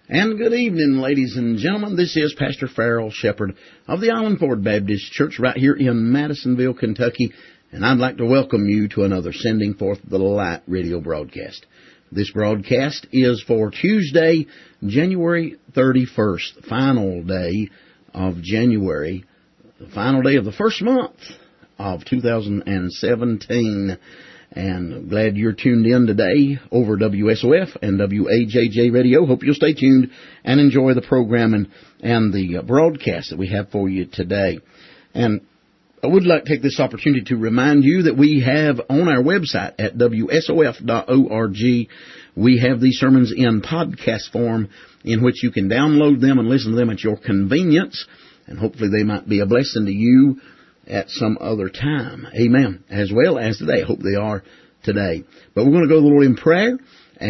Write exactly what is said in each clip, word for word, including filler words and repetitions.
And good evening, ladies and gentlemen. This is Pastor Farrell Shepherd of the Island Ford Baptist Church right here in Madisonville, Kentucky. And I'd like to welcome you to another Sending Forth the Light radio broadcast. This broadcast is for Tuesday, January thirty-first, final day of January, the final day of the first month of two thousand seventeen. And I'm glad you're tuned in today over W S O F and W A J J Radio. Hope you'll stay tuned and enjoy the program and, and the broadcast that we have for you today. And I would like to take this opportunity to remind you that we have on our website at W S O F dot org, we have these sermons in podcast form in which you can download them and listen to them at your convenience. And hopefully they might be a blessing to you at some other time. Amen. As well as today. I hope they are today. But we're going to go to the Lord in prayer,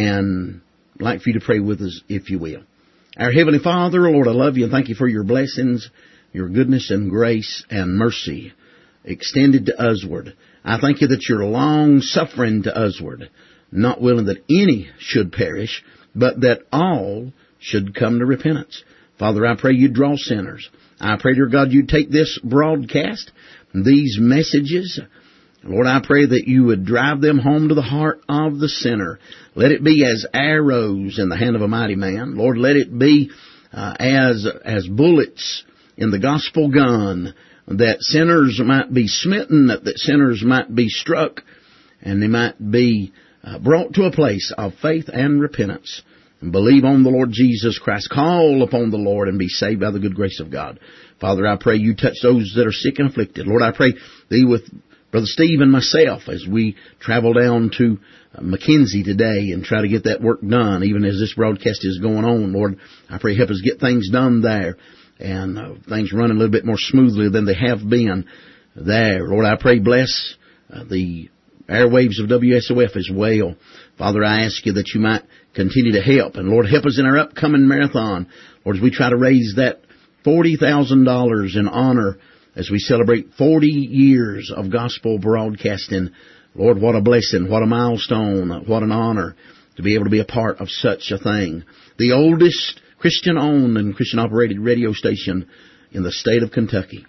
and I'd like for you to pray with us, if you will. Our Heavenly Father, Lord, I love you and thank you for your blessings, your goodness and grace and mercy extended to usward. I thank you that you're long-suffering to usward, not willing that any should perish, but that all should come to repentance. Father, I pray you draw sinners. I pray, dear God, you take this broadcast, these messages. Lord, I pray that you would drive them home to the heart of the sinner. Let it be as arrows in the hand of a mighty man. Lord, let it be uh, as as bullets in the gospel gun, that sinners might be smitten, that, that sinners might be struck, and they might be uh, brought to a place of faith and repentance. And believe on the Lord Jesus Christ. Call upon the Lord and be saved by the good grace of God. Father, I pray you touch those that are sick and afflicted. Lord, I pray thee with Brother Steve and myself as we travel down to McKenzie today and try to get that work done, even as this broadcast is going on. Lord, I pray help us get things done there and uh, things running a little bit more smoothly than they have been there. Lord, I pray bless uh, the airwaves of W S O F as well. Father, I ask you that you might continue to help. And Lord, help us in our upcoming marathon. Lord, as we try to raise that forty thousand dollars in honor as we celebrate forty years of gospel broadcasting. Lord, what a blessing, what a milestone, what an honor to be able to be a part of such a thing. The oldest Christian-owned and Christian-operated radio station in the state of Kentucky.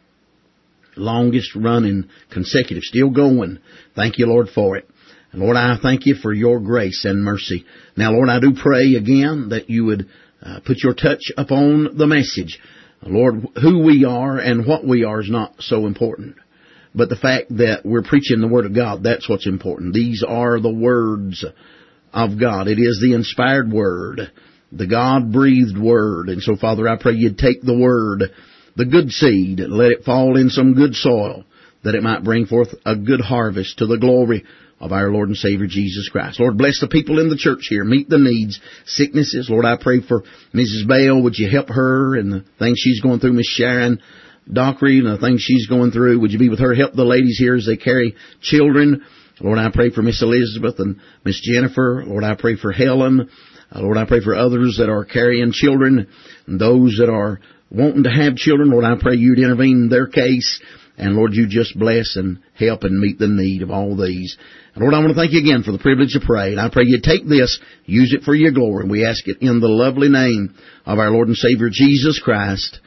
Longest running, consecutive, still going. Thank you, Lord, for it. And Lord, I thank you for your grace and mercy. Now, Lord, I do pray again that you would uh, put your touch upon the message. Lord, who we are and what we are is not so important. But the fact that we're preaching the Word of God, that's what's important. These are the words of God. It is the inspired Word, the God-breathed Word. And so, Father, I pray you'd take the Word, the good seed, and let it fall in some good soil, that it might bring forth a good harvest to the glory of our Lord and Savior Jesus Christ. Lord, bless the people in the church here. Meet the needs, sicknesses. Lord, I pray for Missus Bell. Would you help her and the things she's going through? Miss Sharon Dockery and the things she's going through. Would you be with her? Help the ladies here as they carry children. Lord, I pray for Miss Elizabeth and Miss Jennifer. Lord, I pray for Helen. Uh, Lord, I pray for others that are carrying children and those that are wanting to have children. Lord, I pray you'd intervene in their case. And Lord, you just bless and help and meet the need of all these. And Lord, I want to thank you again for the privilege to pray. And I pray you take this, use it for your glory. And we ask it in the lovely name of our Lord and Savior Jesus Christ.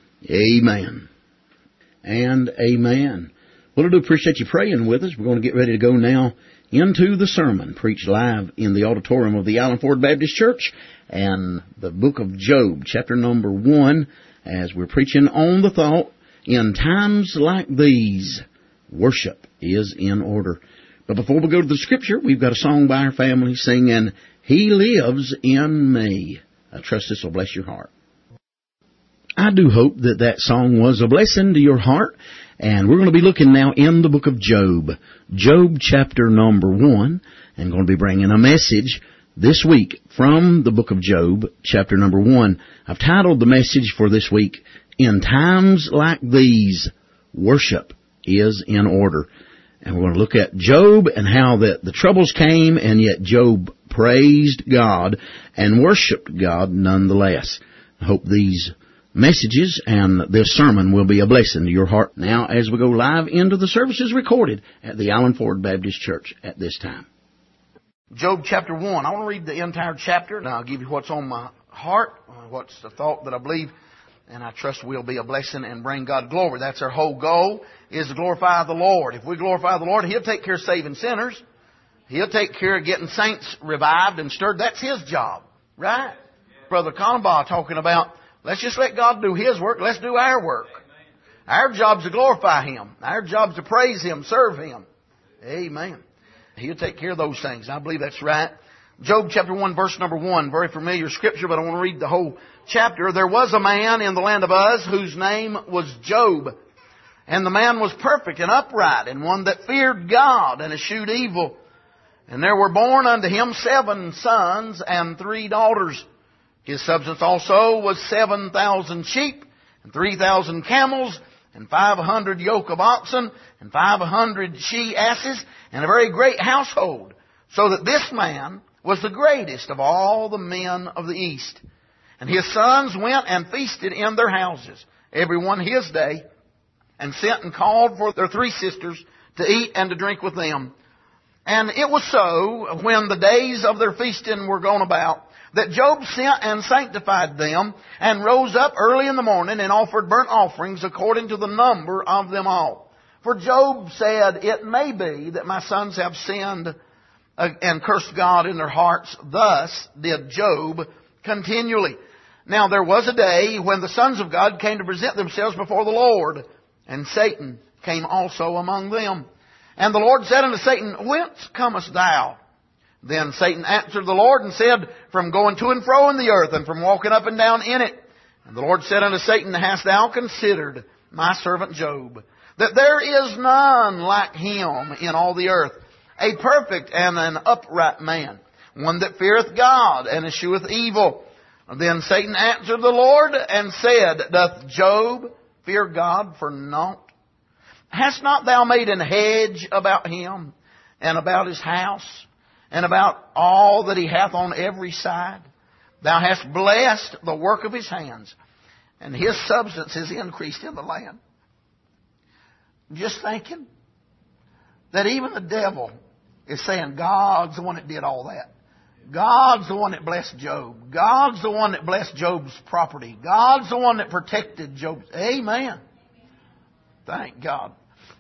Amen. And amen. Well, I do appreciate you praying with us. We're going to get ready to go now into the sermon, preached live in the auditorium of the Island Ford Baptist Church, and the book of Job, chapter number one, as we're preaching on the thought, in times like these, worship is in order. But before we go to the Scripture, we've got a song by our family singing, He Lives in Me. I trust this will bless your heart. I do hope that that song was a blessing to your heart. And we're going to be looking now in the book of Job. Job chapter number one. And going to be bringing a message this week from the book of Job, chapter number one. I've titled the message for this week, In Times Like These, Worship is in Order. And we're going to look at Job and how that the troubles came, and yet Job praised God and worshiped God nonetheless. I hope these messages and this sermon will be a blessing to your heart now as we go live into the services recorded at the Island Ford Baptist Church at this time. Job chapter one. I want to read the entire chapter, and I'll give you what's on my heart. What's the thought that I believe and I trust will be a blessing and bring God glory. That's our whole goal, is to glorify the Lord. If we glorify the Lord, He'll take care of saving sinners. He'll take care of getting saints revived and stirred. That's His job, right? Brother Conbaugh talking about, let's just let God do His work. Let's do our work. Our job's to glorify Him. Our job's to praise Him, serve Him. Amen. He'll take care of those things. I believe that's right. Job chapter one, verse number one. Very familiar scripture, but I want to read the whole chapter. There was a man in the land of Uz whose name was Job. And the man was perfect and upright, and one that feared God and eschewed evil. And there were born unto him seven sons and three daughters. His substance also was seven thousand sheep, and three thousand camels, and five hundred yoke of oxen, and five hundred she asses, and a very great household. So that this man was the greatest of all the men of the east. And his sons went and feasted in their houses, every one his day, and sent and called for their three sisters to eat and to drink with them. And it was so, when the days of their feasting were gone about, that Job sent and sanctified them, and rose up early in the morning, and offered burnt offerings according to the number of them all. For Job said, it may be that my sons have sinned and cursed God in their hearts. Thus did Job continually. Now there was a day when the sons of God came to present themselves before the Lord, and Satan came also among them. And the Lord said unto Satan, whence comest thou? Then Satan answered the Lord and said, from going to and fro in the earth, and from walking up and down in it. And the Lord said unto Satan, hast thou considered my servant Job, that there is none like him in all the earth, a perfect and an upright man, one that feareth God and escheweth evil? Then Satan answered the Lord and said, doth Job fear God for naught? Hast not thou made an hedge about him, and about his house, and about all that he hath on every side? Thou hast blessed the work of his hands, and his substance is increased in the land. Just thinking that even the devil is saying God's the one that did all that. God's the one that blessed Job. God's the one that blessed Job's property. God's the one that protected Job's. Amen. Thank God.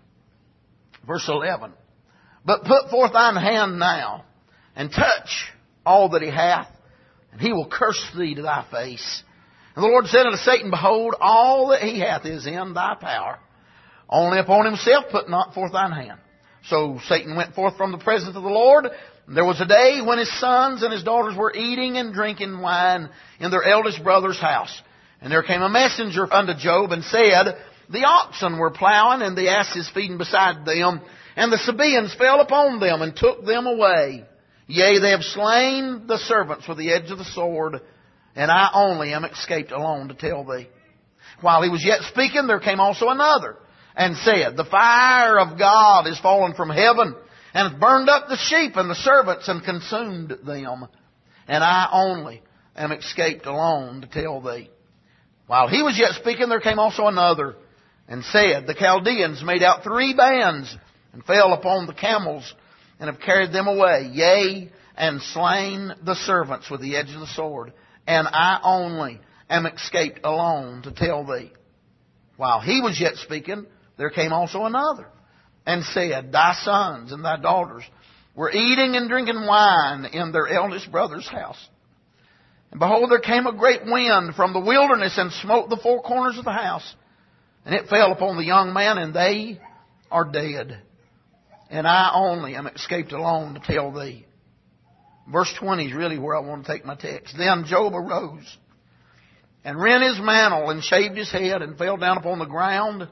Verse eleven. But put forth thine hand now, and touch all that he hath, and he will curse thee to thy face. And the Lord said unto Satan, behold, all that he hath is in thy power. Only upon himself put not forth thine hand. So Satan went forth from the presence of the Lord. There was a day when his sons and his daughters were eating and drinking wine in their eldest brother's house. And there came a messenger unto Job and said, the oxen were plowing and the asses feeding beside them, and the Sabaeans fell upon them and took them away. Yea, they have slain the servants with the edge of the sword, and I only am escaped alone to tell thee. While he was yet speaking, there came also another, and said, the fire of God is fallen from heaven, and hath burned up the sheep and the servants, and consumed them. And I only am escaped alone to tell thee. While he was yet speaking, there came also another, and said, the Chaldeans made out three bands, and fell upon the camels, and have carried them away, yea, and slain the servants with the edge of the sword. And I only am escaped alone to tell thee. While he was yet speaking, there came also another, and said, thy sons and thy daughters were eating and drinking wine in their eldest brother's house. And behold, there came a great wind from the wilderness, and smote the four corners of the house. And it fell upon the young man, and they are dead. And I only am escaped alone to tell thee. Verse twenty is really where I want to take my text. Then Job arose, and rent his mantle, and shaved his head, and fell down upon the ground,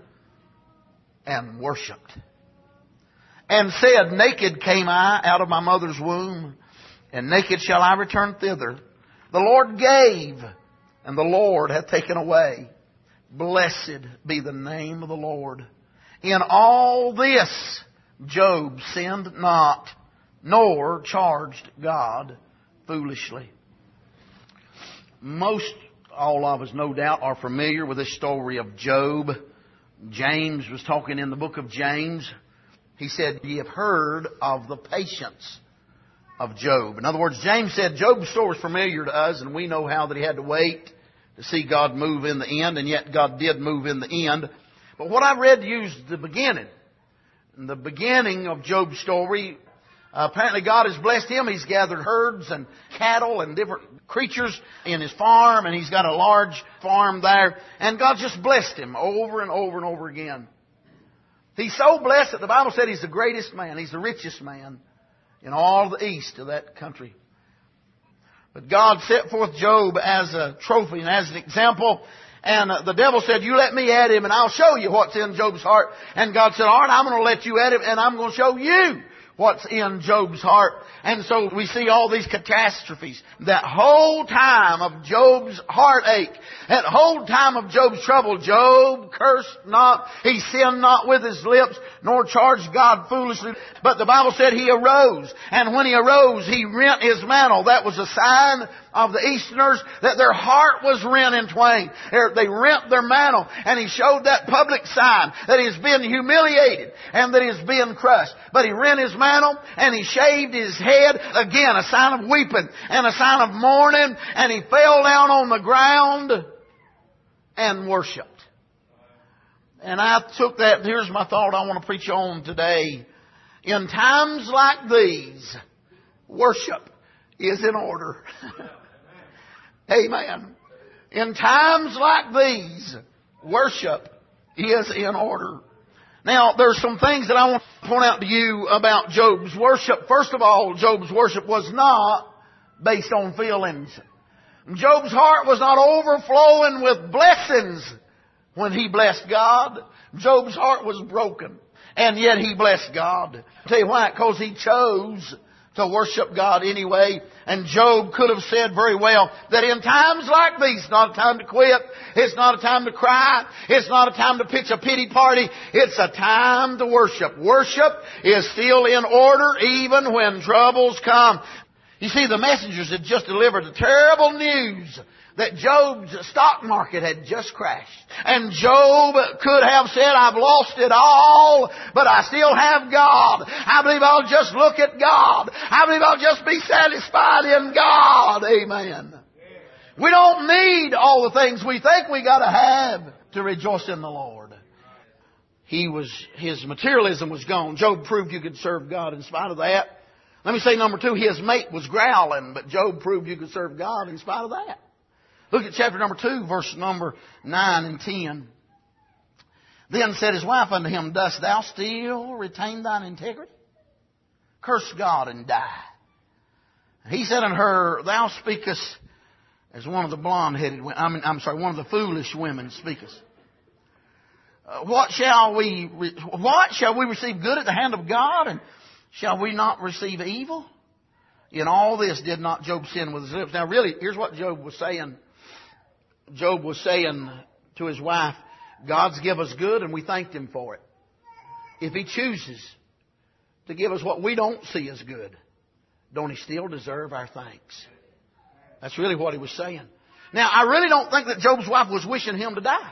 and worshipped. And said, naked came I out of my mother's womb, and naked shall I return thither. The Lord gave, and the Lord hath taken away. Blessed be the name of the Lord. In all this Job sinned not, nor charged God foolishly. Most all of us, no doubt, are familiar with this story of Job. James was talking in the book of James. He said, ye have heard of the patience of Job. In other words, James said Job's story is familiar to us, and we know how that he had to wait to see God move in the end, and yet God did move in the end. But what I read to you is the beginning. In the beginning of Job's story, uh, apparently God has blessed him. He's gathered herds and cattle and different creatures in his farm, and he's got a large farm there. And God just blessed him over and over and over again. He's so blessed that the Bible said he's the greatest man. He's the richest man in all the east of that country. But God set forth Job as a trophy and as an example. And the devil said, you let me at him and I'll show you what's in Job's heart. And God said, all right, I'm going to let you at him and I'm going to show you what's in Job's heart. And so we see all these catastrophes. That whole time of Job's heartache, that whole time of Job's trouble, Job cursed not, he sinned not with his lips, nor charged God foolishly. But the Bible said he arose. And when he arose, he rent his mantle. That was a sign of the Easterners that their heart was rent in twain. They rent their mantle. And he showed that public sign that he's been humiliated and that he's been crushed. But he rent his mantle and he shaved his head. Again, a sign of weeping and a sign of mourning. And he fell down on the ground and worshipped. And I took that, here's my thought I want to preach on today. In times like these, worship is in order. Amen. In times like these, worship is in order. Now, there's some things that I want to point out to you about Job's worship. First of all, Job's worship was not based on feelings. Job's heart was not overflowing with blessings when he blessed God. Job's heart was broken, and yet he blessed God. I'll tell you why, because he chose to worship God anyway. And Job could have said very well that in times like these, it's not a time to quit. It's not a time to cry. It's not a time to pitch a pity party. It's a time to worship. Worship is still in order even when troubles come. You see, the messengers had just delivered the terrible news that Job's stock market had just crashed. And Job could have said, I've lost it all, but I still have God. I believe I'll just look at God. I believe I'll just be satisfied in God. Amen. We don't need all the things we think we got to have to rejoice in the Lord. He was, his materialism was gone. Job proved you could serve God in spite of that. Let me say number two, his mate was growling, but Job proved you could serve God in spite of that. Look at chapter number two, verse number nine and ten. Then said his wife unto him, dost thou still retain thine integrity? Curse God and die. And he said unto her, thou speakest as one of the blonde-headed women. I mean, I'm sorry, one of the foolish women speakest. Uh, what shall we, re- what shall we receive good at the hand of God, and shall we not receive evil? In all this did not Job sin with his lips. Now really, here's what Job was saying. Job was saying to his wife, God's give us good and we thanked Him for it. If He chooses to give us what we don't see as good, don't He still deserve our thanks? That's really what he was saying. Now, I really don't think that Job's wife was wishing him to die.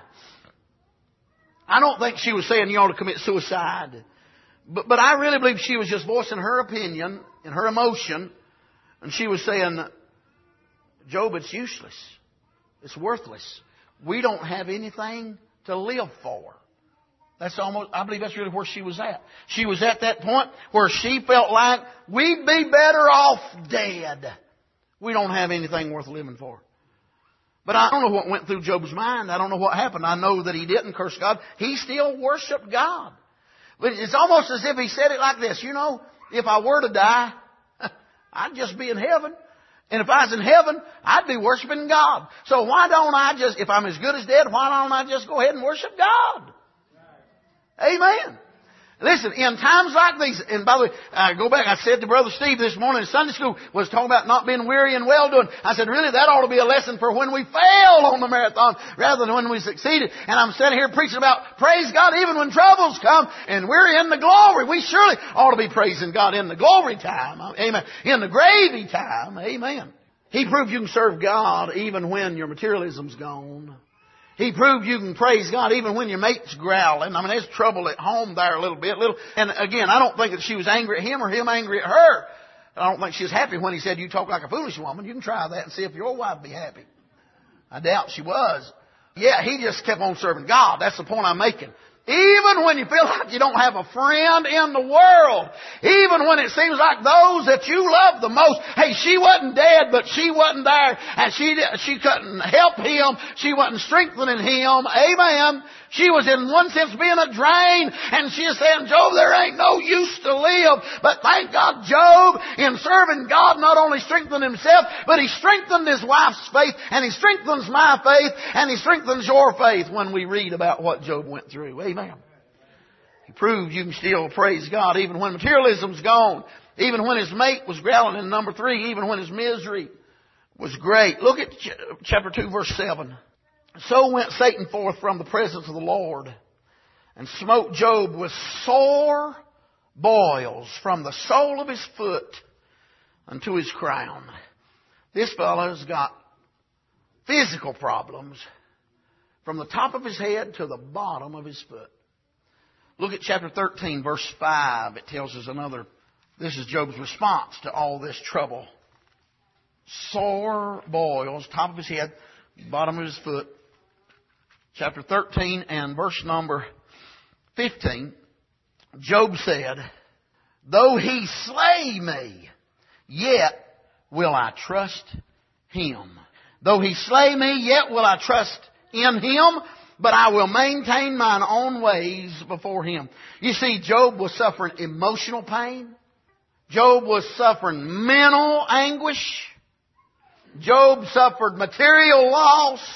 I don't think she was saying you ought to commit suicide. But, but I really believe she was just voicing her opinion and her emotion. And she was saying, Job, it's useless. It's worthless. We don't have anything to live for. That's almost, I believe that's really where she was at. She was at that point where she felt like we'd be better off dead. We don't have anything worth living for. But I don't know what went through Job's mind. I don't know what happened. I know that he didn't curse God. He still worshiped God. But it's almost as if he said it like this. You know, if I were to die, I'd just be in heaven. And if I was in heaven, I'd be worshiping God. So why don't I just, if I'm as good as dead, why don't I just go ahead and worship God? Amen. Listen, in times like these, and by the way, I go back, I said to Brother Steve this morning in Sunday school, was talking about not being weary and well-doing. I said, really, that ought to be a lesson for when we fail on the marathon rather than when we succeeded. And I'm sitting here preaching about praise God even when troubles come and we're in the glory. We surely ought to be praising God in the glory time. Amen. In the gravy time. Amen. He proved you can serve God even when your materialism's gone. He proved you can praise God even when your mate's growling. I mean, there's trouble at home there a little bit. Little, and again, I don't think that she was angry at him or him angry at her. I don't think she was happy when he said, you talk like a foolish woman. You can try that and see if your wife will be happy. I doubt she was. Yeah, he just kept on serving God. That's the point I'm making. Even when you feel like you don't have a friend in the world, even when it seems like those that you love the most, hey, she wasn't dead, but she wasn't there, and she she couldn't help him. She wasn't strengthening him. Amen. She was in one sense being a drain, and she is saying, Job, there ain't no use to live. But thank God, Job, in serving God, not only strengthened himself, but he strengthened his wife's faith, and he strengthens my faith, and he strengthens your faith when we read about what Job went through. Amen. He proves you can still praise God even when materialism's gone, even when his mate was growling in number three, even when his misery was great. Look at chapter two, verse seven. So went Satan forth from the presence of the Lord and smote Job with sore boils from the sole of his foot unto his crown. This fellow's got physical problems from the top of his head to the bottom of his foot. Look at chapter thirteen, verse five. It tells us another. This is Job's response to all this trouble. Sore boils, top of his head, bottom of his foot. Chapter thirteen and verse number fifteen. Job said, though he slay me, yet will I trust him. Though he slay me, yet will I trust in him. But I will maintain mine own ways before him. You see, Job was suffering emotional pain. Job was suffering mental anguish. Job suffered material loss.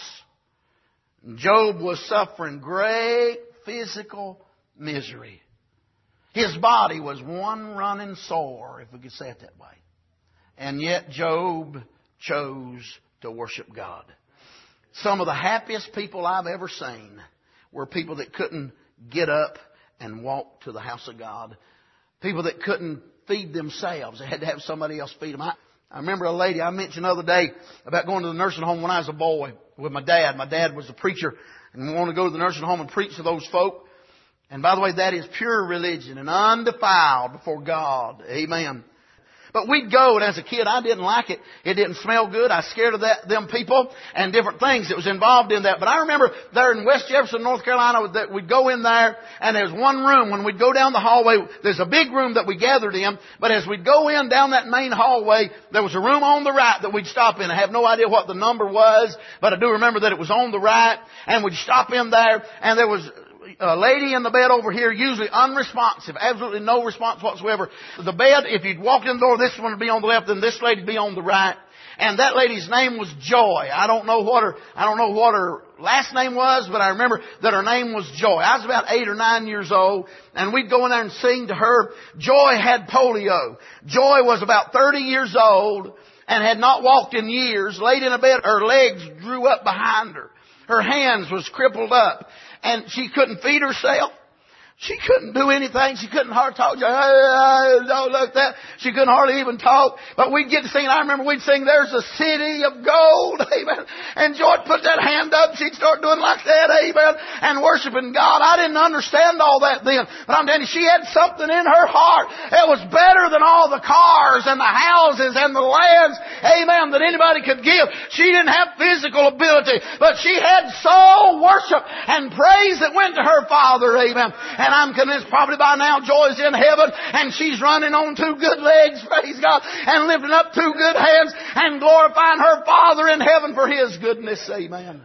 Job was suffering great physical misery. His body was one running sore, if we could say it that way. And yet Job chose to worship God. Some of the happiest people I've ever seen were people that couldn't get up and walk to the house of God. People that couldn't feed themselves. They had to have somebody else feed them. I, I remember a lady I mentioned the other day about going to the nursing home when I was a boy with my dad. My dad was a preacher and we wanted to go to the nursing home and preach to those folk. And by the way, that is pure religion and undefiled before God. Amen. But we'd go, and as a kid, I didn't like it. It didn't smell good. I was scared of that, them people and different things that was involved in that. But I remember there in West Jefferson, North Carolina, that we'd go in there, and there's one room. When we'd go down the hallway, there's a big room that we gathered in. But as we'd go in down that main hallway, there was a room on the right that we'd stop in. I have no idea what the number was, but I do remember that it was on the right. And we'd stop in there, and there was a lady in the bed over here, usually unresponsive, absolutely no response whatsoever. The bed, if you'd walk in the door, this one would be on the left and this lady would be on the right. And that lady's name was Joy. I don't know what her, I don't know what her last name was, but I remember that her name was Joy. I was about eight or nine years old, and we'd go in there and sing to her. Joy had polio. Joy was about thirty years old and had not walked in years, laid in a bed. Her legs drew up behind her. Her hands was crippled up. And she couldn't feed herself. She couldn't do anything. She couldn't hardly talk. She, hey, don't look that. She couldn't hardly even talk. But we'd get to sing. I remember we'd sing, there's a city of gold. Amen. And Joy put that hand up. She'd start doing like that. Amen. And worshiping God. I didn't understand all that then. But I'm telling you, she had something in her heart. It was better than all the cars and the houses and the lands. Amen. That anybody could give. She didn't have physical ability. But she had soul worship and praise that went to her Father. Amen. And And I'm convinced probably by now Joy's in heaven and she's running on two good legs, praise God, and lifting up two good hands and glorifying her Father in heaven for His goodness. Amen.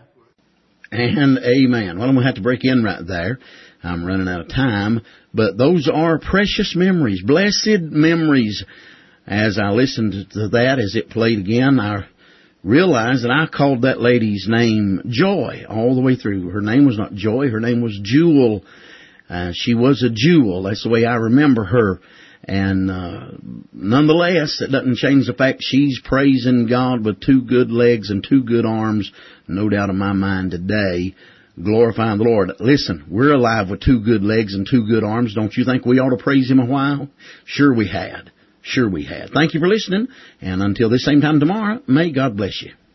And amen. Well, I'm going to have to break in right there. I'm running out of time. But those are precious memories, blessed memories. As I listened to that, as it played again, I realized that I called that lady's name Joy all the way through. Her name was not Joy. Her name was Jewel. Uh, she was a jewel. That's the way I remember her. And uh, nonetheless, it doesn't change the fact she's praising God with two good legs and two good arms, no doubt in my mind today, glorifying the Lord. Listen, we're alive with two good legs and two good arms. Don't you think we ought to praise Him a while? Sure we had. Sure we had. Thank you for listening. And until this same time tomorrow, may God bless you.